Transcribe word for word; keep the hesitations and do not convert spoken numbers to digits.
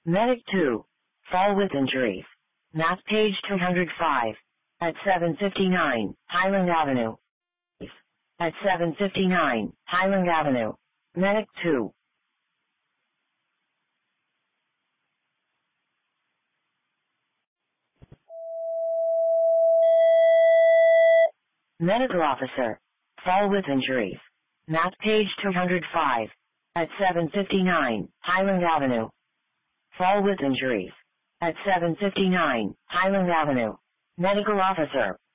Medic two. Fall with injuries. Map page two hundred five. At seven fifty-nine, Highland Avenue. At seven fifty-nine, Highland Avenue. Medic two. Medical officer. Fall with injuries. Map page two hundred five. At seven fifty-nine, Highland Avenue. Fall with injuries. At seven fifty-nine, Highland Avenue. Medical officer.